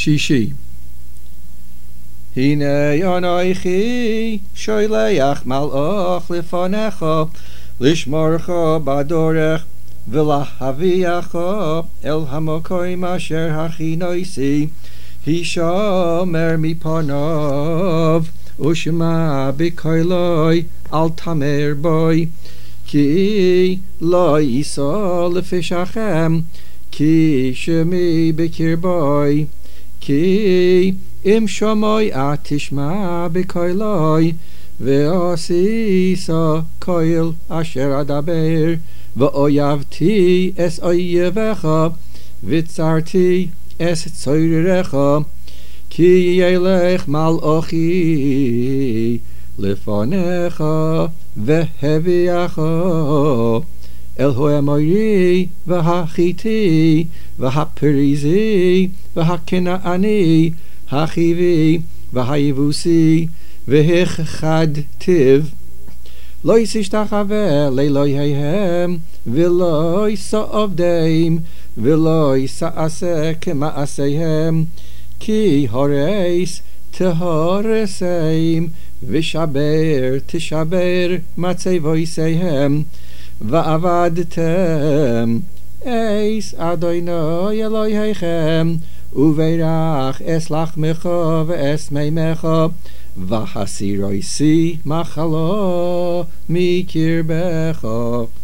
שישי. הנה אנוכי שולח מלאך לפניך לשמורך בדרך ולהביאך אל המקום אשר הכינותי הישמר מפניו ושמע בקולי אל תמר בוי כי לא יישא לפשעכם כי שמי בקרבי כי אם שמוי תשמע בקולי ועשיסה קול אשר אדבר ואויבתי אס אויבך וצרתי אס צוררך כי ילך מלאכי לפניך והביאך אל האמורי והחיתי והפריזי והכנעני החיבי והיבוסי והחדתיו לא ישתחווה לאלוהיהם ולא יעבדם ולא יעשה כמעשיהם כי הורס תהרסם ושבר תשבר מצבותיהם ועבדתם אס אדוני אלוהיכם וברך אס לחמך ואס מימך והסירוסי מחלה מקרבך